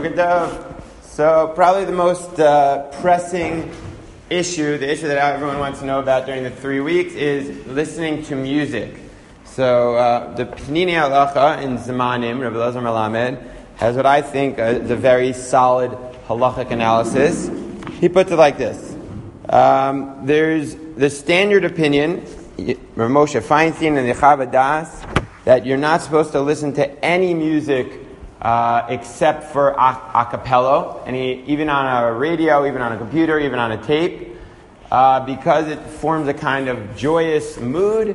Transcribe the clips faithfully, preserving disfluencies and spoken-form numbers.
Boker Tov. So probably the most uh, pressing issue, the issue that everyone wants to know about during the three weeks is listening to music. So uh, the Pnini Halacha in Zemanim, Rabbi Elazar Melamed, has what I think is a very solid halachic analysis. He puts it like this. Um, there's the standard opinion, Rav Moshe Feinstein and the Chabad Das, that you're not supposed to listen to any music uh, except for a, a cappella, any, even on a radio, even on a computer, even on a tape, uh, because it forms a kind of joyous mood,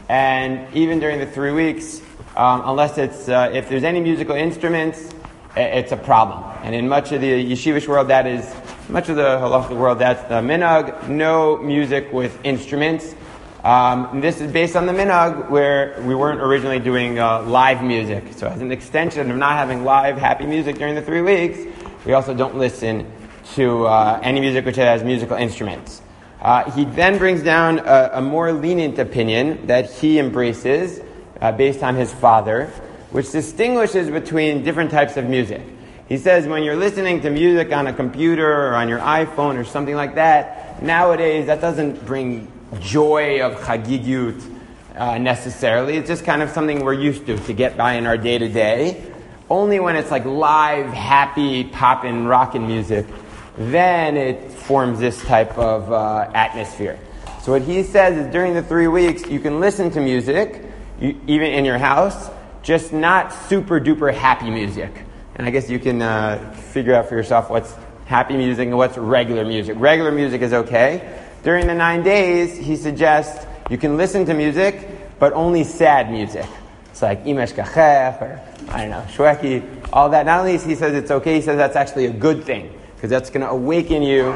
and even during the three weeks, um, unless it's uh, if there's any musical instruments, it's a problem. And in much of the yeshivish world, that is much of the halachic world, that's the minhag, no music with instruments. Um, and this is based on the minhag where we weren't originally doing uh, live music. So as an extension of not having live happy music during the three weeks, we also don't listen to uh, any music which has musical instruments. Uh, he then brings down a, a more lenient opinion that he embraces uh, based on his father, which distinguishes between different types of music. He says when you're listening to music on a computer or on your iPhone or something like that, nowadays that doesn't bring joy of chagigiyut uh, necessarily. It's just kind of something we're used to to get by in our day-to-day. Only when it's like live, happy, poppin', rockin' music, then it forms this type of uh, atmosphere. So what he says is during the three weeks, you can listen to music, you, even in your house, just not super-duper happy music. And I guess you can uh, figure out for yourself what's happy music and what's regular music. Regular music is okay. During the nine days, he suggests you can listen to music, but only sad music. It's like Imesh Kachech, or I don't know, Shweki, all that. Not only he says it's okay, he says that's actually a good thing, because that's going to awaken you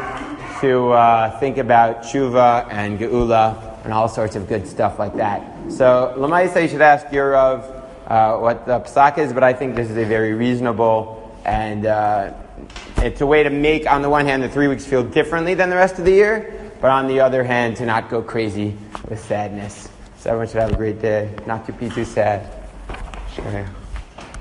to uh, think about tshuva and geula and all sorts of good stuff like that. So, Lamaisa, you should ask your Rav uh, what the psak is, but I think this is a very reasonable and uh, it's a way to make, on the one hand, the three weeks feel differently than the rest of the year, but on the other hand, to not go crazy with sadness. So everyone should have a great day. Not to be too sad. Sure.